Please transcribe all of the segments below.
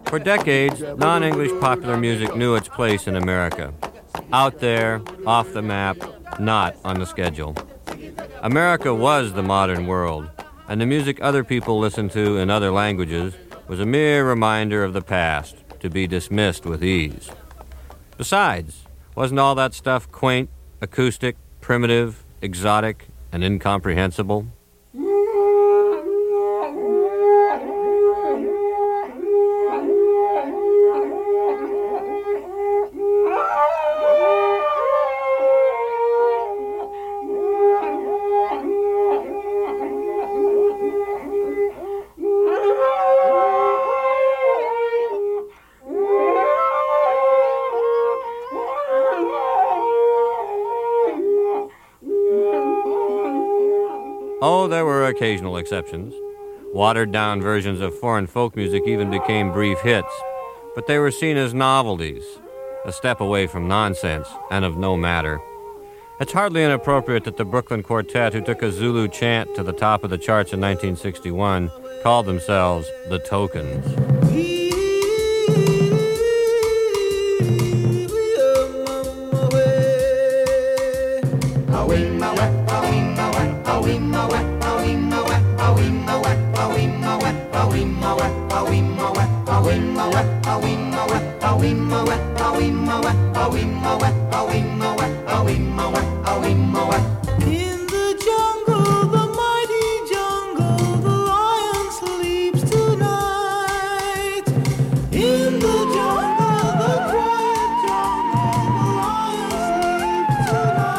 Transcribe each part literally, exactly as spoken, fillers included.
For decades, non-English popular music knew its place in America. Out there, off the map, not on the schedule. America was the modern world, and the music other people listened to in other languages was a mere reminder of the past, to be dismissed with ease. Besides, wasn't all that stuff quaint, acoustic, primitive, exotic, and incomprehensible? Oh, there were occasional exceptions. Watered-down versions of foreign folk music even became brief hits, but they were seen as novelties, a step away from nonsense and of no matter. It's hardly inappropriate that the Brooklyn Quartet, who took a Zulu chant to the top of the charts in nineteen sixty-one, called themselves the Tokens. In the jungle, the mighty jungle, the lion sleeps tonight. In the jungle, the quiet jungle, the lion sleeps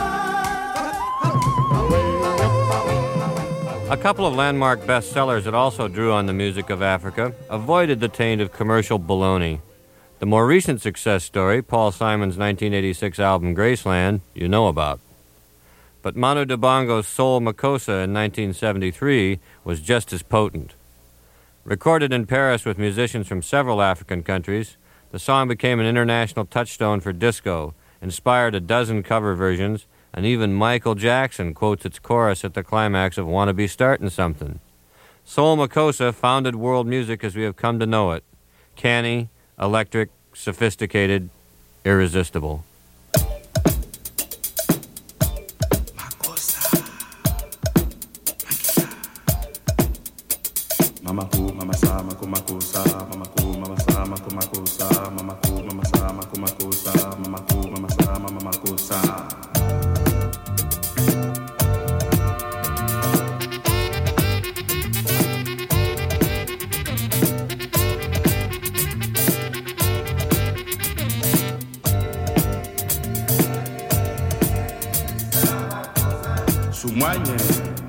tonight. A couple of landmark bestsellers that also drew on the music of Africa avoided the taint of commercial baloney. The more recent success story, Paul Simon's nineteen eighty-six album Graceland, you know about. But Manu Dibango's Soul Makossa in nineteen seventy-three was just as potent. Recorded in Paris with musicians from several African countries, the song became an international touchstone for disco, inspired a dozen cover versions, and even Michael Jackson quotes its chorus at the climax of Wanna Be Startin' Something. Soul Makossa founded world music as we have come to know it. Canny, electric, sophisticated, irresistible. Mama ku mama sa mako makosa mama ku mama sa mako makosa mama ku mama sa mako makosa mama ku mama sa mama makosa. Sumanye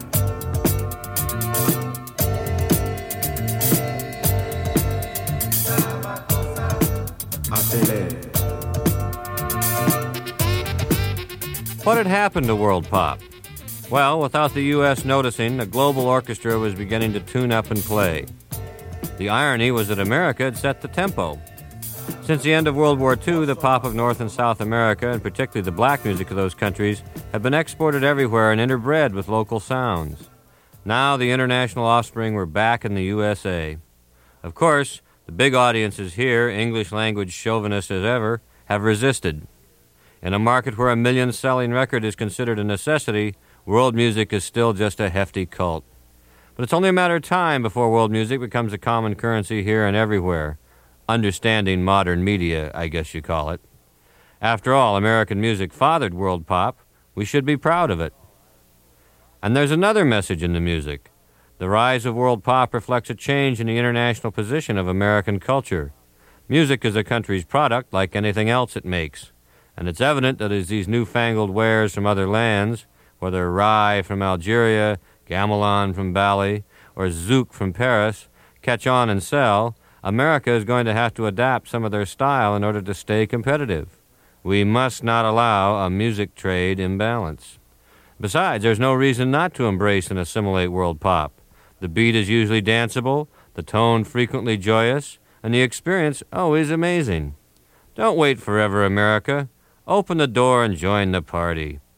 What had happened to world pop? Well, without the U S noticing, a global orchestra was beginning to tune up and play. The irony was that America had set the tempo. Since the end of World War Two, the pop of North and South America, and particularly the black music of those countries, had been exported everywhere and interbred with local sounds. Now the international offspring were back in the U S A. Of course, the big audiences here, English-language chauvinists as ever, have resisted. In a market where a million-selling record is considered a necessity, world music is still just a hefty cult. But it's only a matter of time before world music becomes a common currency here and everywhere. Understanding modern media, I guess you call it. After all, American music fathered world pop. We should be proud of it. And there's another message in the music. The rise of world pop reflects a change in the international position of American culture. Music is a country's product like anything else it makes. And it's evident that as these newfangled wares from other lands, whether rye from Algeria, gamelan from Bali, or zouk from Paris, catch on and sell, America is going to have to adapt some of their style in order to stay competitive. We must not allow a music trade imbalance. Besides, there's no reason not to embrace and assimilate world pop. The beat is usually danceable, the tone frequently joyous, and the experience always amazing. Don't wait forever, America. Open the door and join the party.